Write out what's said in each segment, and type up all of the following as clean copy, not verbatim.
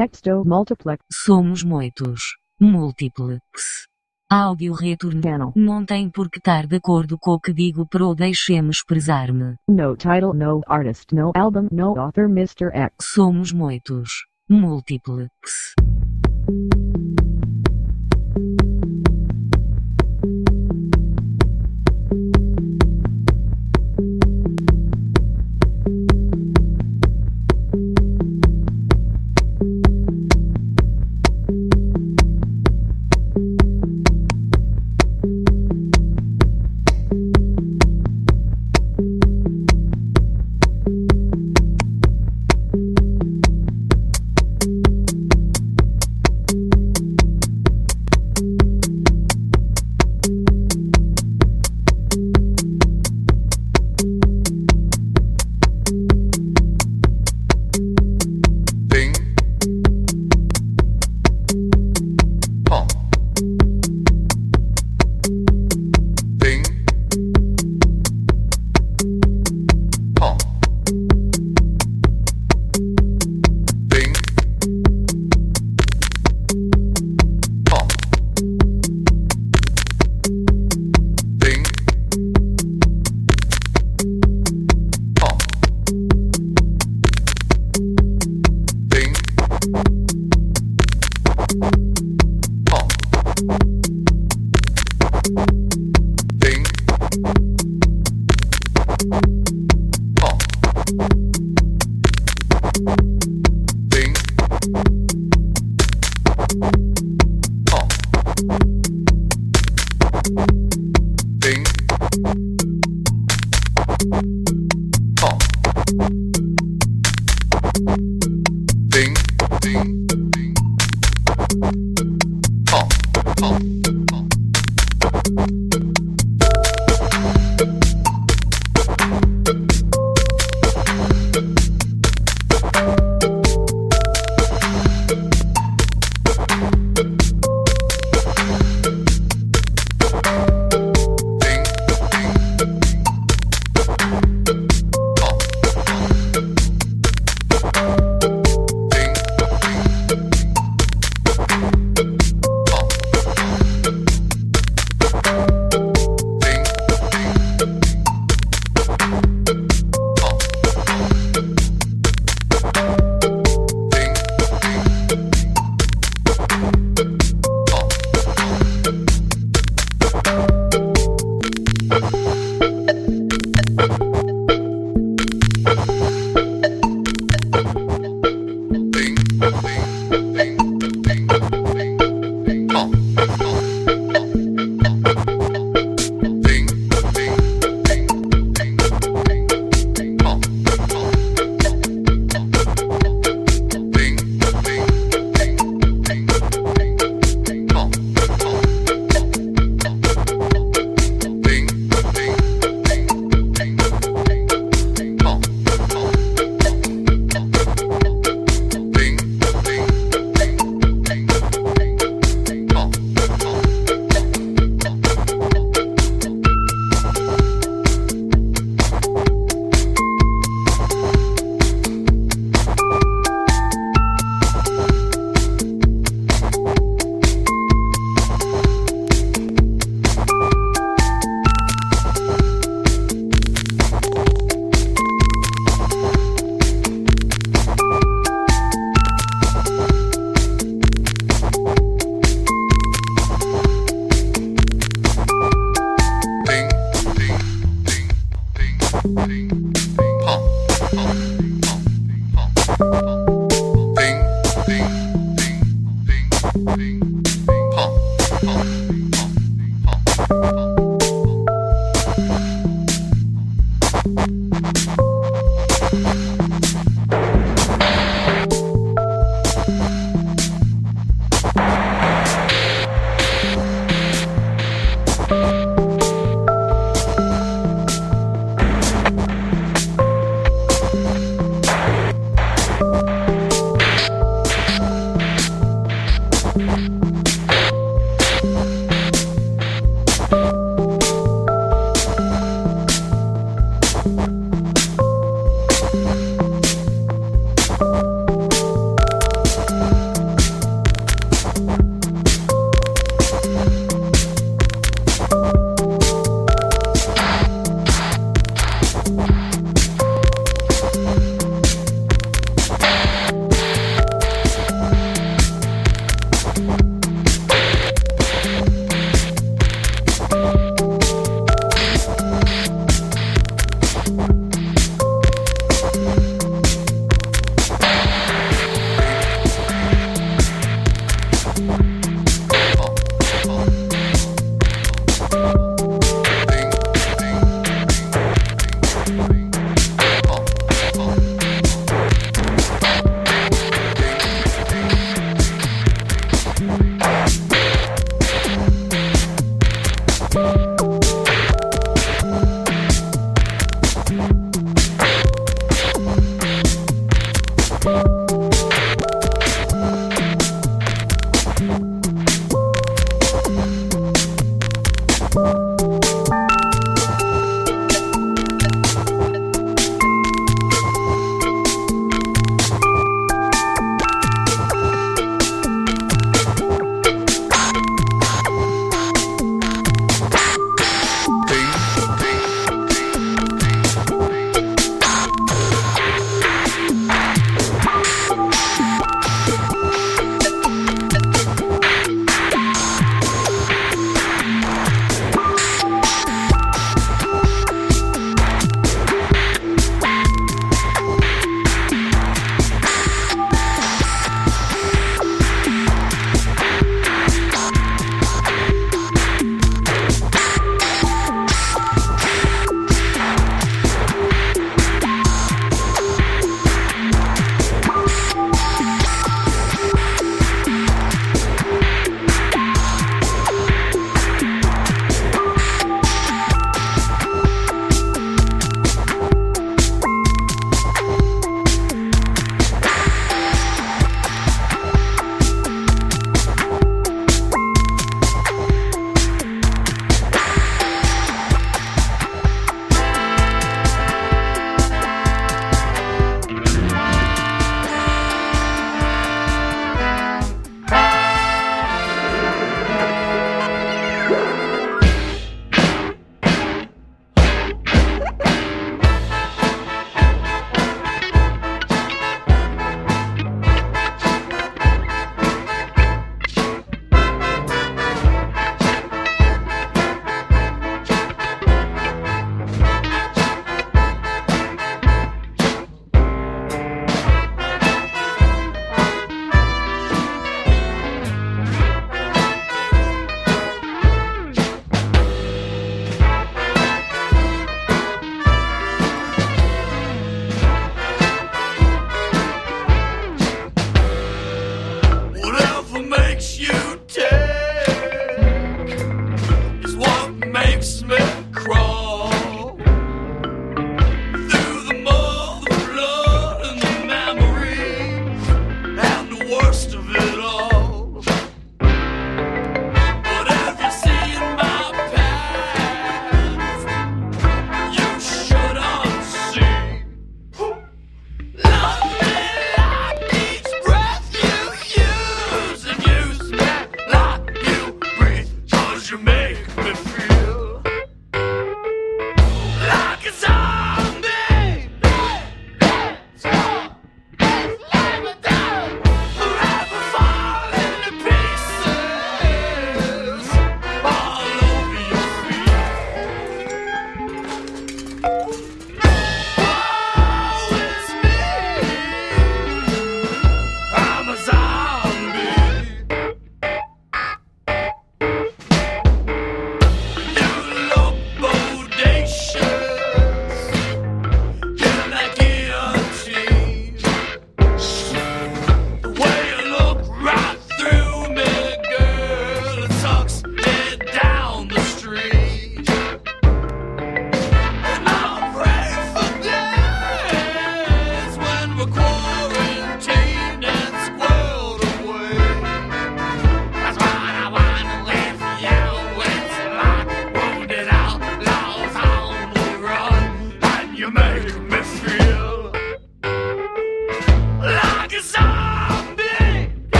Texto multiplex. Somos muitos. Múltiplex. Áudio retorno. Channel. Não tem por que estar de acordo com o que digo pro deixe-me expressar-me. No title, no artist, no album, no author, Mr. X. Somos muitos. Múltiplex.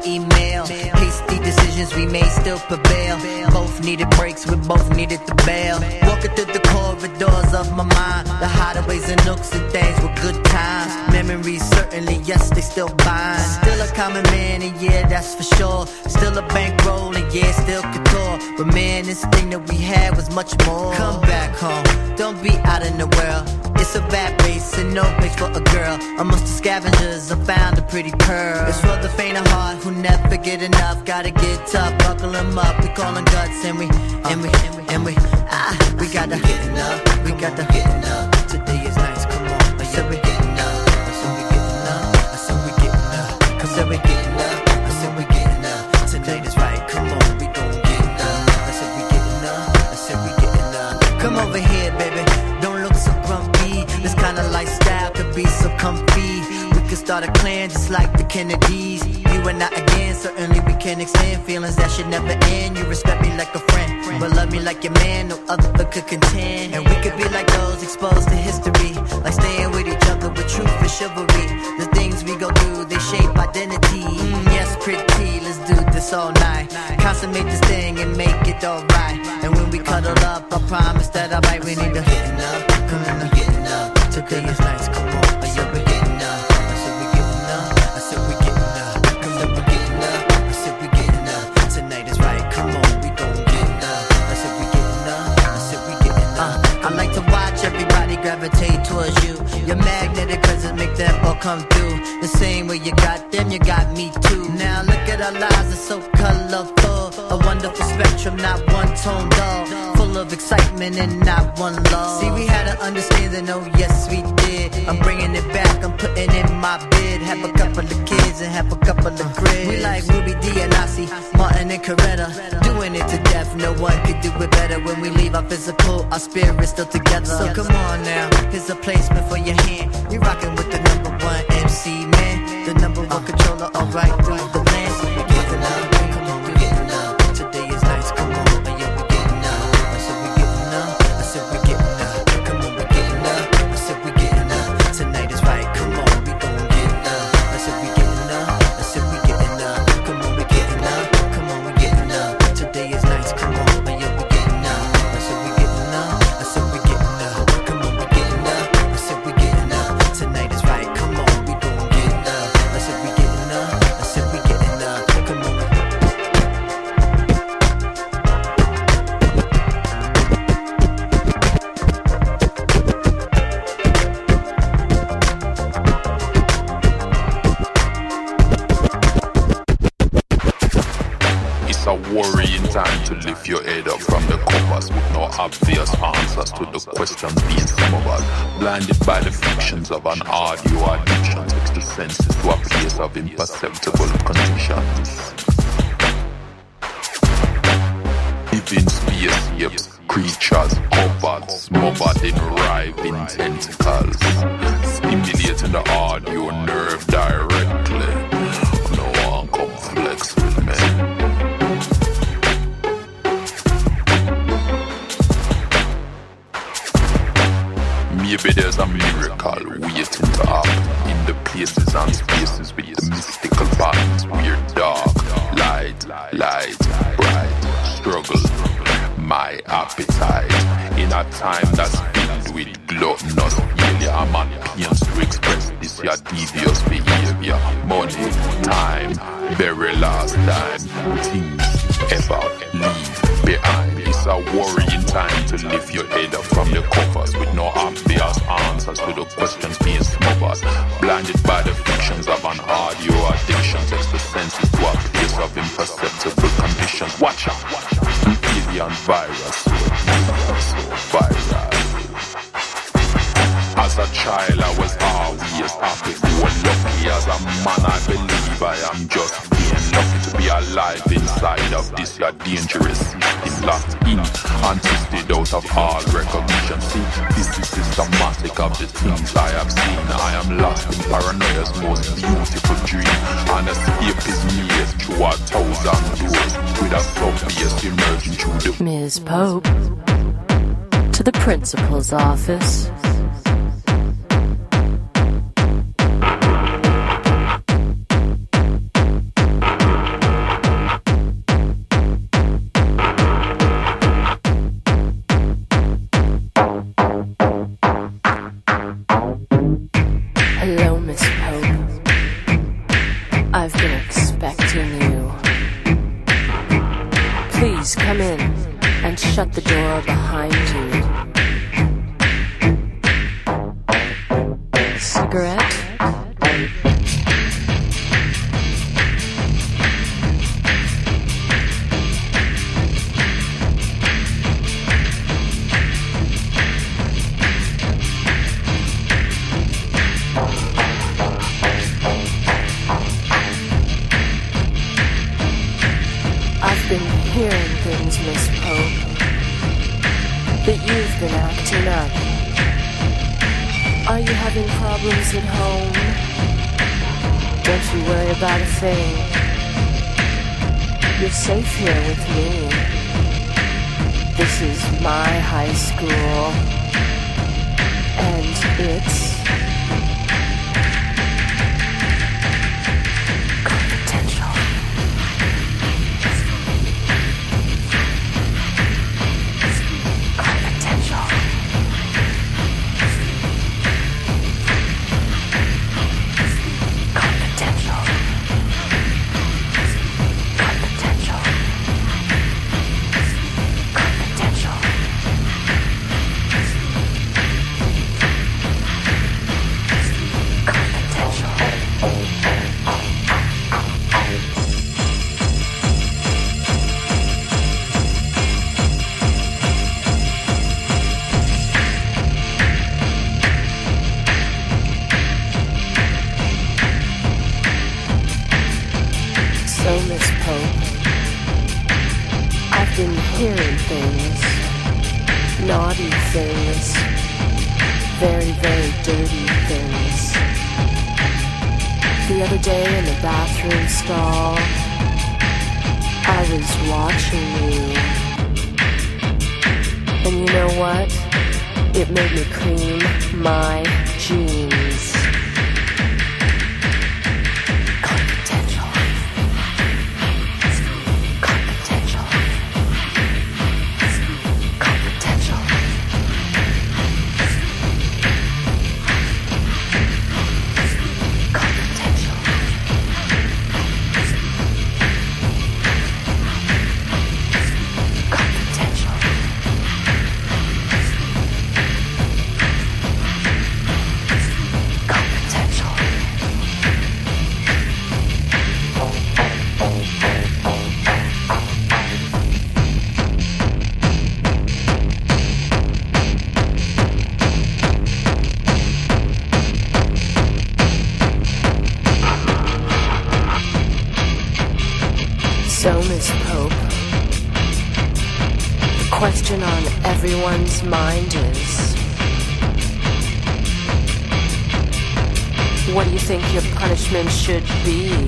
email. Hasty decisions we made still prevail. Both needed breaks, we both needed the bail. Walking through the corridors of my mind, the hideaways and nooks and things were good times. Memories certainly, yes, they still bind. Still a common man, and yeah, that's for sure. Still a bankroll, and yeah, still couture. But man, this thing that we had was much more. Come back home, don't be out in the world. It's a bad race and no place for a girl. Amongst the scavengers, I found a pretty pearl. It's for the faint of heart who never get enough. Gotta get tough, buckle them up. We callin' guts and we gotta get enough. We gotta get enough. Today is nice, come on. I said we getting up. I said we getting up. I said we getting up. I said we getting up. I said we getting up. Tonight is right, come on, we gon' get up. I said we getting up. I said we getting up. Come over here, baby. Don't look so grumpy. This kind of lifestyle could be so comfy. We could start a clan just like the Kennedys. You and I again, certainly we can extend feelings that should never end. You respect me like a friend, but love me like your man, no other could contend. And we could be like those exposed to history, like staying with each other with truth and chivalry. The things we go through, they shape identity. Yes, pretty, let's do this all night. Consummate this thing and make it alright. And when we cuddle up, I promise that I'll bite. We need to getting up, come on, getting up. Today is nice, come on. I said we getting up. I said we getting up. I said we getting up. Come on, we getting up. I said we getting up. Tonight is right, come on, we gon' get up. I said we getting up. I said we getting up. I like to watch everybody gravitate towards you. You're magnetic cause it make them all come through. The same way you got them, you got me too. Now look at our lives, it's so colorful. A wonderful spectrum, not one tone dull. Full of excitement and not one love. See, we had an understanding, oh yes we did. I'm bringing it back, I'm putting in my bid. Have a couple of kids and have a couple of cribs. We like Ruby D and Ossie, Martin and Coretta. Doing it to death, no one could do it better. When we leave our physical, our spirit's still together. So come on now, here's a placement for your hand. We rockin' with the #1 MC, man. The #1 controller, alright through the land. So we getting up, come on, we getting up. Today is nice, come on, and yeah, we getting up. I said we getting up, I said we getting up. Come on, we getting up, I said we getting up. Tonight is right, come on, we gon' get up. I said we getting up, I said we getting up. Come on, we getting up, come on, we getting up. Today is nice, come on, and yeah, we getting up. I said we getting up, I said we getting up. Come on, we getting up, I said we getting up. Tonight is right, come on, we gon' get up. I said we getting up, I said we getting up. Come on. It's a worrying time to lift your head up from the covers with no obvious answers to the questions being smothered. Blinded by the fictions of an audio addiction, takes the senses to a place of imperceptible conditions. Living spaceships, creatures covered, smothered in writhing tentacles, stimulating the audio nerve directly. No one come flex with me. Maybe there's a miracle waiting to happen in the places and spaces with the mystical patterns. We're dark, light, bright, struggle, my appetite. In a time that's filled with gluttonous failure, I'm on pains to express this your devious behavior. Money, time, very last time, things ever leave behind. It's a worrying time to lift your head up from your covers with no obvious answers to the questions being smothered. Blinded by the fictions of an audio addiction, takes the senses to a place of imperceptible conditions. Watch out, an alien virus, so viral. As a child I was always happy, lucky as a man I believe I am just being lucky to be alive inside of this your dangerous system, locked in and twisted out of all recognition. See, this is systematic of the things I have seen. I am lost in paranoia's most beautiful dream, and escape is made through 1,000 doors, with a sub-base emerging through the... Ms. Pope, to the principal's office. expecting you. Please come in and shut the door behind you. Cigarette? I've been hearing things, Miss Pope, that you've been acting up. Are you having problems at home? Don't you worry about a thing. You're safe here with me. This is my high school, and it's confidential. Confidential. Confidential. Confidential. Confidential. So, Miss Pope, I've been hearing things, naughty things, very, very dirty things. The other day in the bathroom stall, I was watching you. And you know what? It made me cream my jeans. Confidential. Confidential. Confidential. Confidential. Confidential. Confidential. So, Miss Pope, the question on everyone's mind is, what do you think your punishment should be?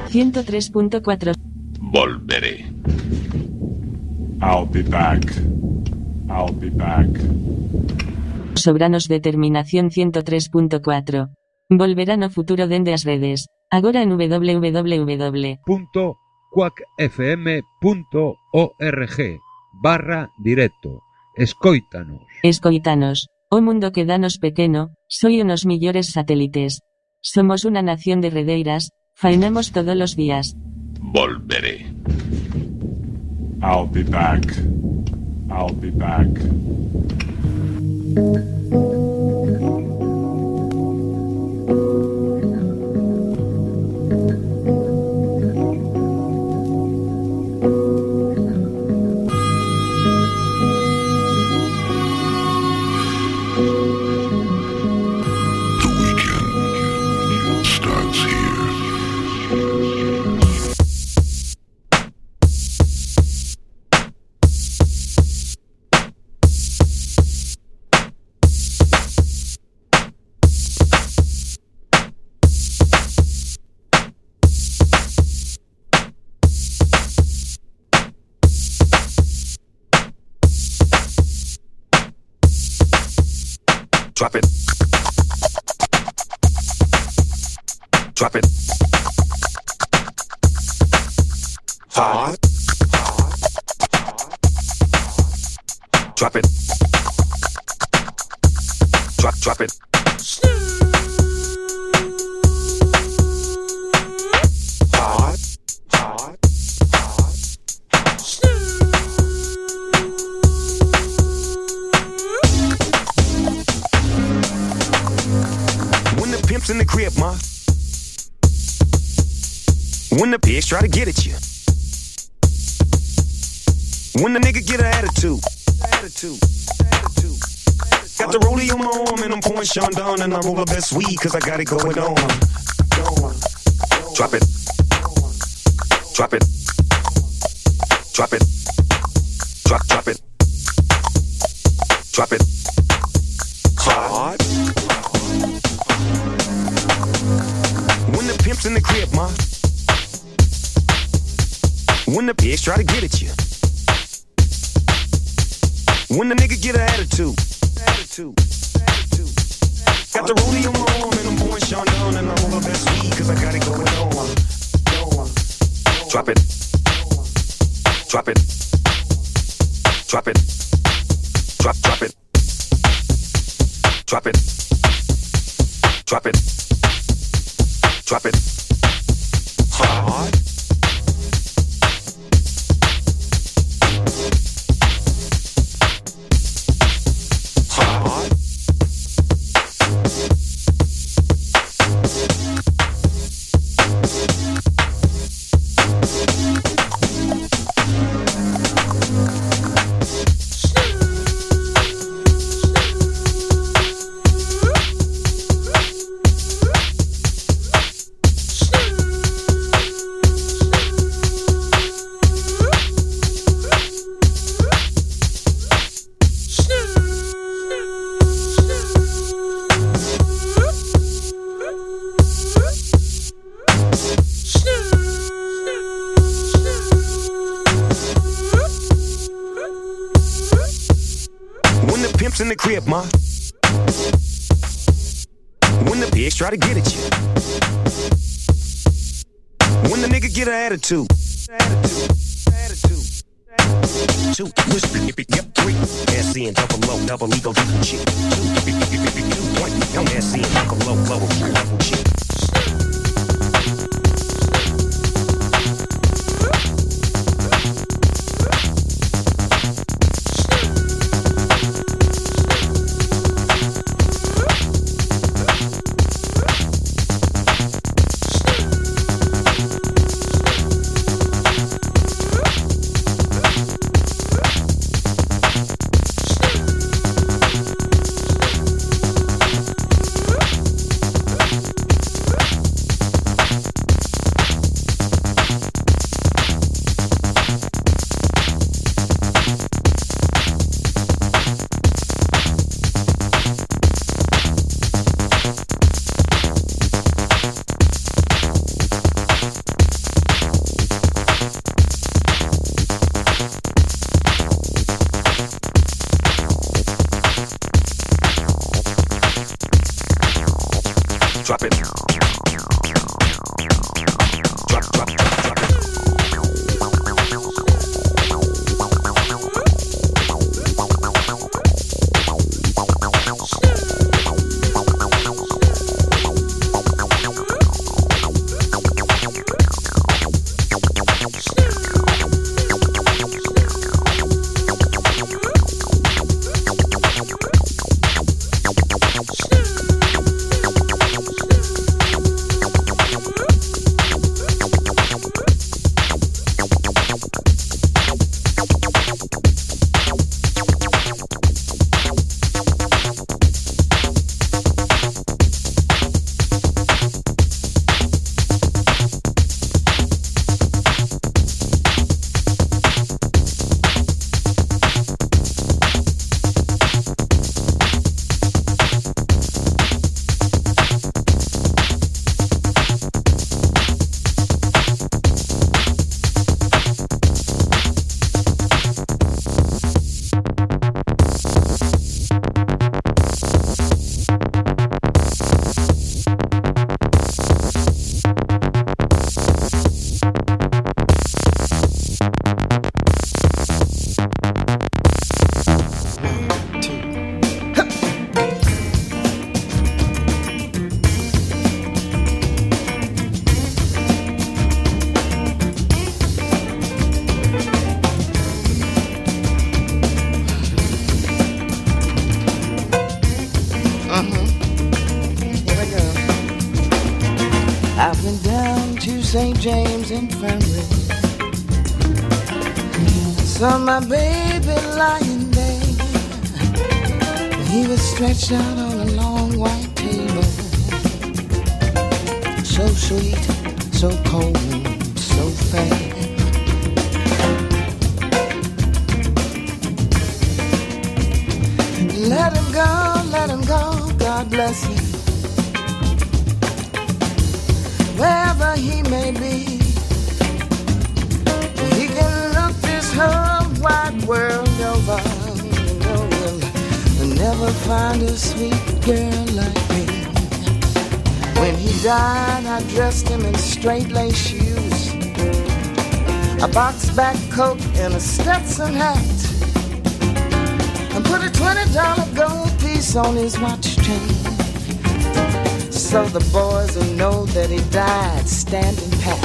103.4. Volveré. I'll be back. I'll be back. Sobranos determinación 103.4. Volverá no futuro dende as redes. Agora en www.quackfm.org/directo. Escóitanos. Escoitanos. O mundo que danos pequeno, soy unos millores satélites. Somos una nación de redeiras, faenamos todos los días. Volveré. I'll be back. I'll be back. Drop it. Drop it. Hard. Drop it. Drop it. Hard. When the pimp's in the crib, ma. When the pigs try to get at you. When the nigga get an attitude. Got the rollie on my arm and I'm pouring Sean down and I roll the best weed cause I got it going on. Drop it. Drop it. Drop it. Drop it. Drop it. Hard. When the pimp's in the crib, ma. When the pigs try to get at you. When the nigga get an attitude. Got the rollie on my arm and I'm pouring Sean down and I roll the best weed cause I got it going on. Drop it. Drop it. Drop it. Drop it. Drop it. Drop it. Drop it. Hard. Hard. In the crib, ma. When the pigs try to get at you. When the nigga get an attitude. Two, whisper, yep, three. SC and double O, double ego, double G. 2 point, I'm SC and double O, double G. James Infirmary. Saw my baby lying there. He was stretched out on a long white table. So sweet, so cold, so fair. Let him go, God bless him. Wherever he may be, he can look this whole wide world over. You'll never find a sweet girl like me. When he died, I dressed him in straight lace shoes, a box-back coat and a Stetson hat, and put a $20 gold piece on his watch chain, so the boys will know that he died standing pat.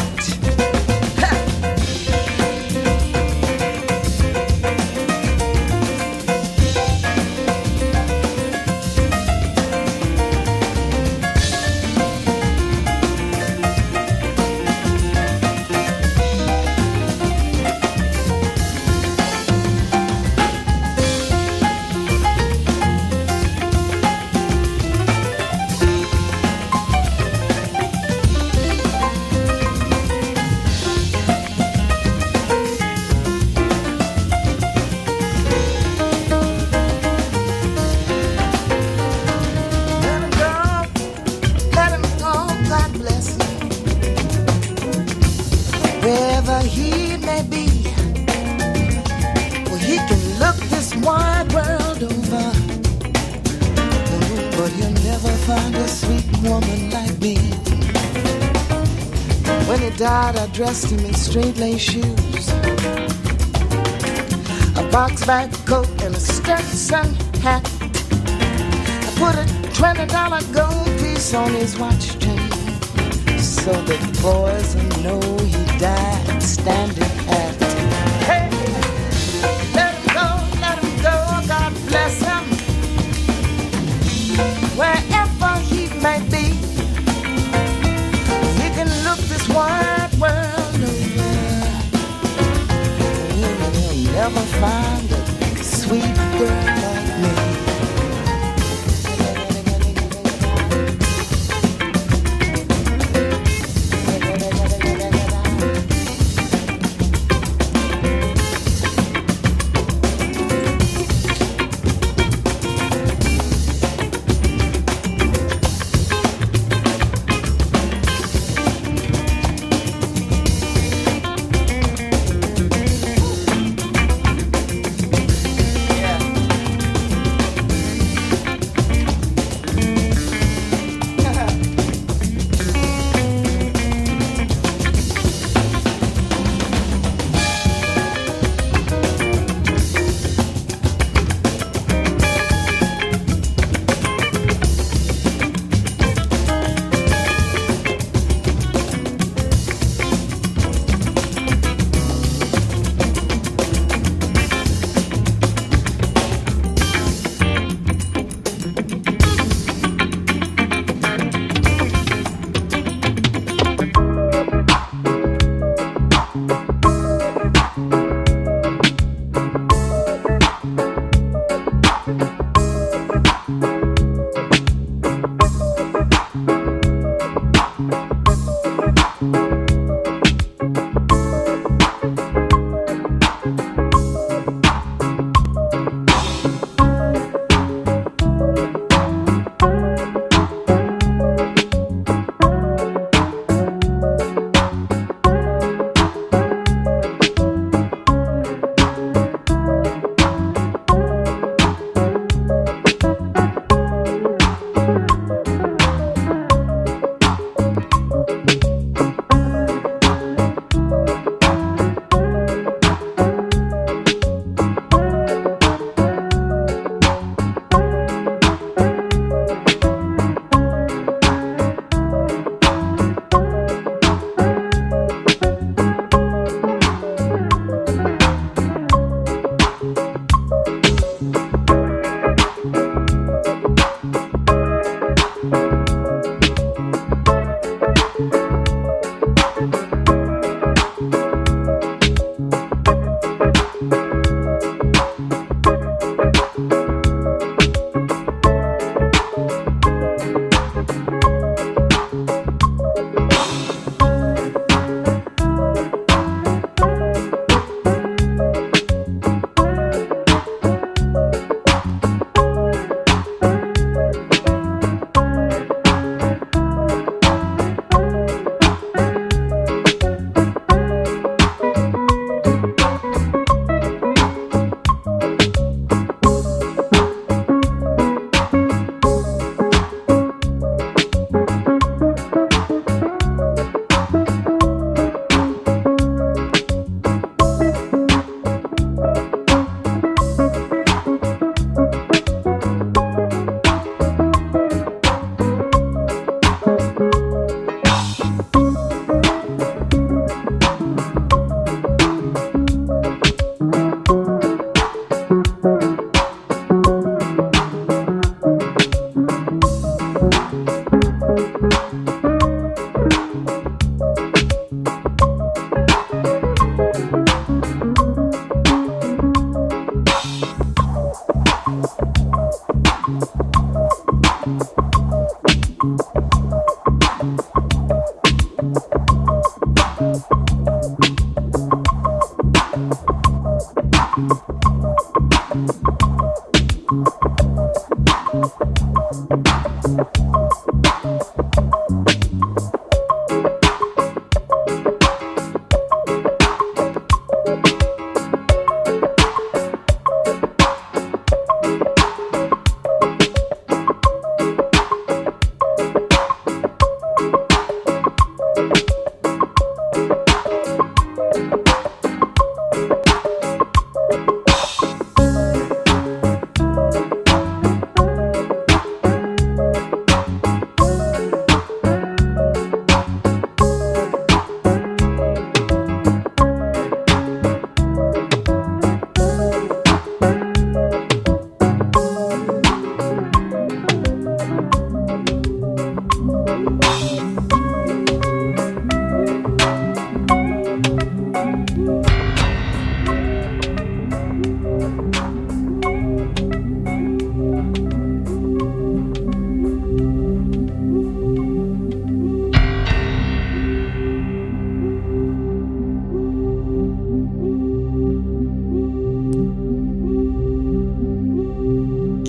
I dressed him in straight lace shoes, a box-back coat and a Stetson hat. I put a $20 gold piece on his watch chain, so the boys will know he died standing pat. Hey, let him go, God bless him. Wherever he may be, he can look this wide world over. You'll never find a sweet girl like me.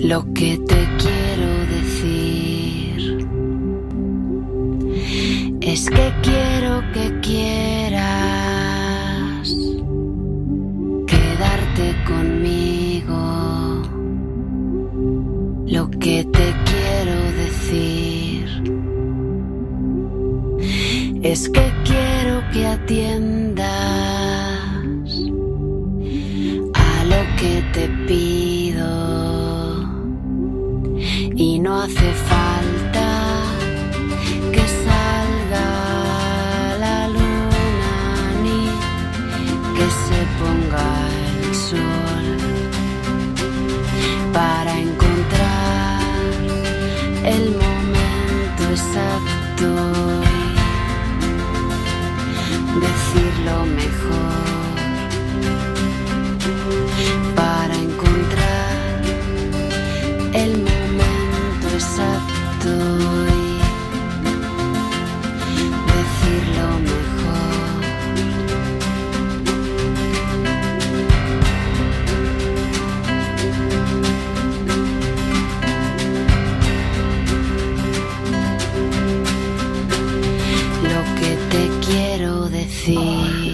Lo que te quiero decir es que quiero que quieras quedarte conmigo. Lo que te quiero decir es que quiero que atiendas a lo que te pido y no hace falta que salga la luna ni que se ponga el sol para encontrar el momento exacto y decirlo mejor, para encontrar el momento exacto y decirlo mejor. Lo que te quiero decir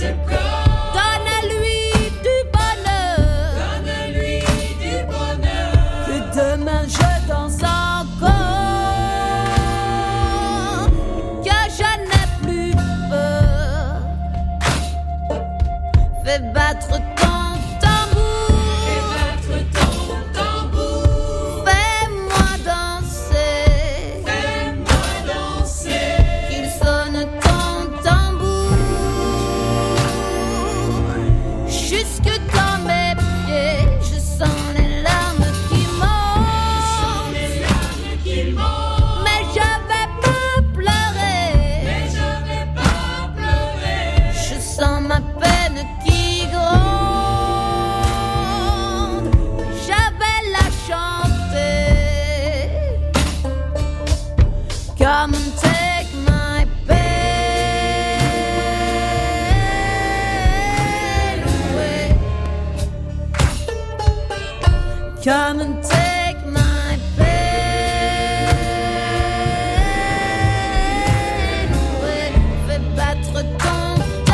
Donne-lui du bonheur. Que demain je danse encore. Que je n'ai plus peur. Fais battre ton tambour. Fais-moi danser. Qu'il sonne ton tambour. Jusque dans mes pieds, je sens les larmes qui montent. Mais je vais pas pleurer. Je sens ma peine qui gronde. Je vais la chanter. Come and take my pain away. Come and take my pain away. Fais battre ton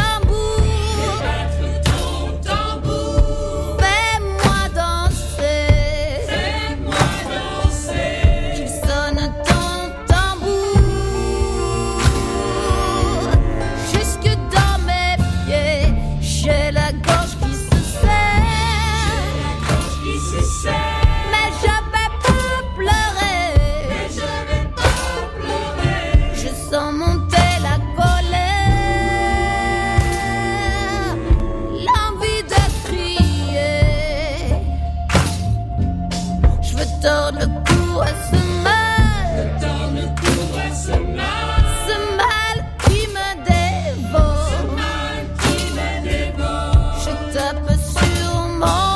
tambour. Fais-moi danser. Qu'il sonne ton tambour. Jusque dans mes pieds, j'ai la gorge qui se serre. Mais je vais pas pleurer. Je sens monter la colère, l'envie de crier. Je veux tordre le cou à ce mal qui me dévore. Je tape sur mon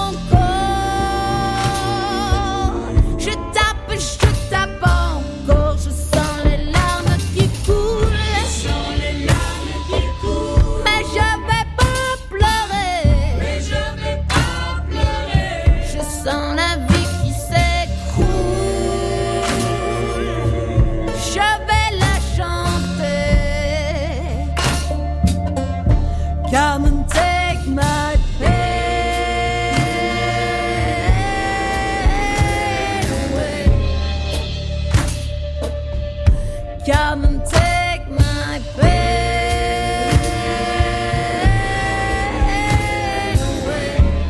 corps. Je tape encore. Je sens les larmes qui coulent. Mais je vais pas pleurer. Je sens la vie qui s'écroule. Je vais la chanter. Come and take my pain away. Come and take my pain away.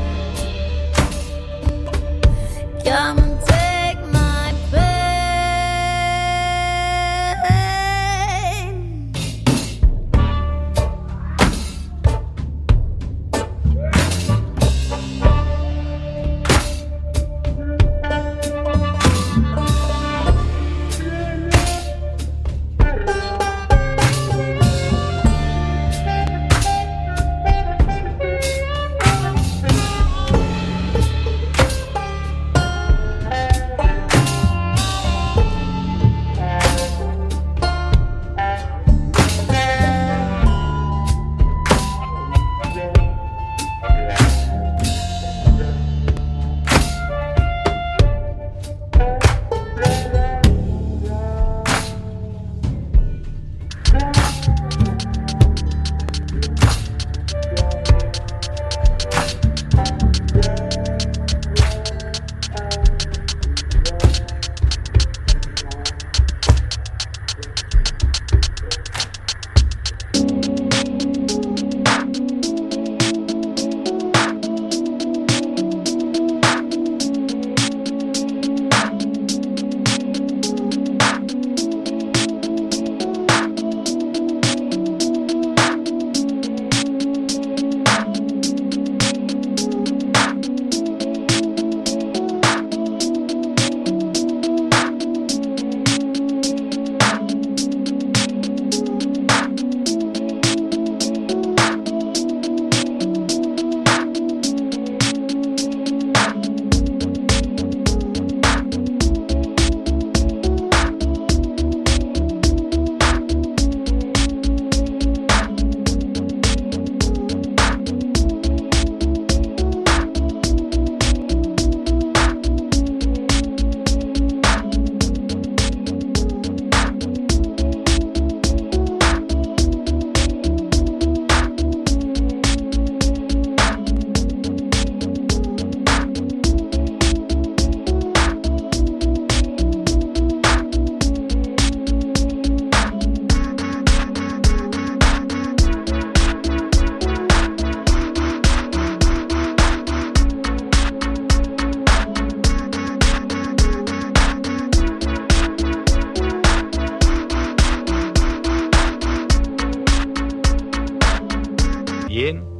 Come and take my pain.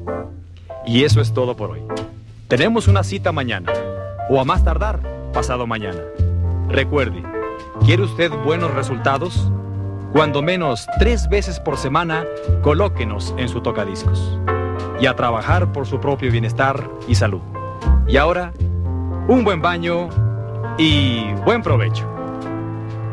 Y eso es todo por hoy. Tenemos una cita mañana, o a más tardar, pasado mañana. Recuerde, ¿quiere usted buenos resultados? Cuando menos 3 veces por semana, colóquenos en su tocadiscos. Y a trabajar por su propio bienestar y salud. Y ahora, un buen baño y buen provecho.